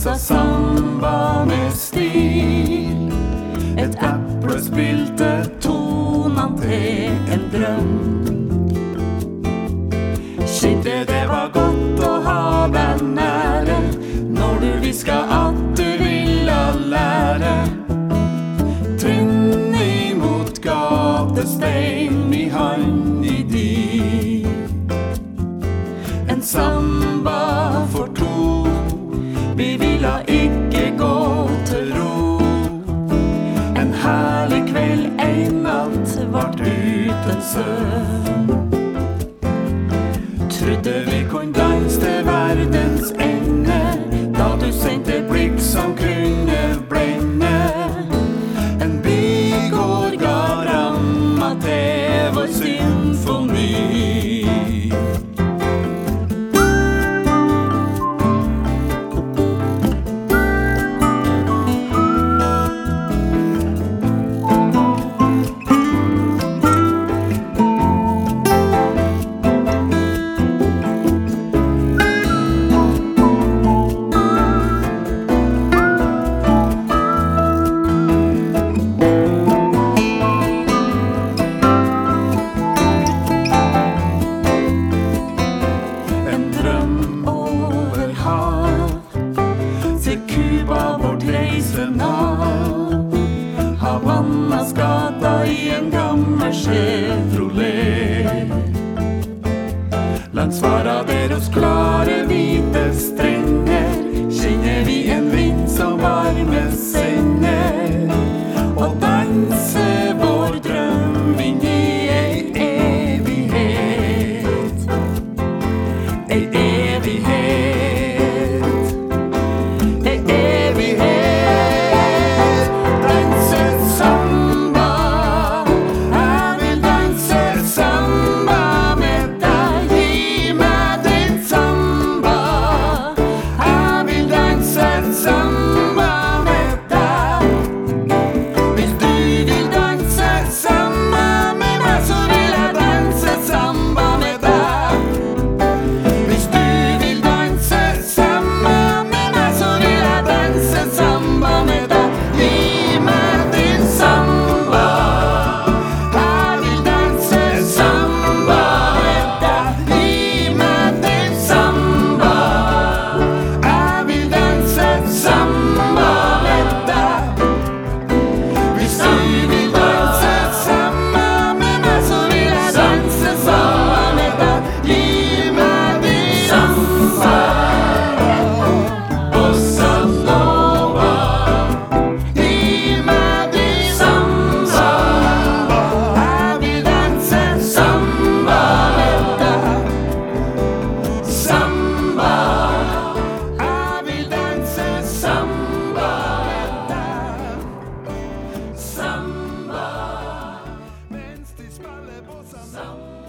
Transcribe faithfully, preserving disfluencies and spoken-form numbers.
dansa samba med stil. Et eple spilte tonen til en drøm. Kjente det var godt å ha deg nære, når du visket at du ville lære. Trinn imot gatestein i hand i di. En samba for to, vi ville ikke gå til ro. En herlig kveld, en natt, vart uten søvn. Trodde vi kunne danse til verdens ende, da du sendte blikk som kunne blende. En bygård ga ramma til vår symfoni. Havannas gata i en gammel Chevrolet. Langs Varaderos klare hvite strenger kjenner vi en vind som varme sender, og danser vår drøm inn i ei evighet. Ei evighet. Ei evighet. Samba, mens de spiller på samba.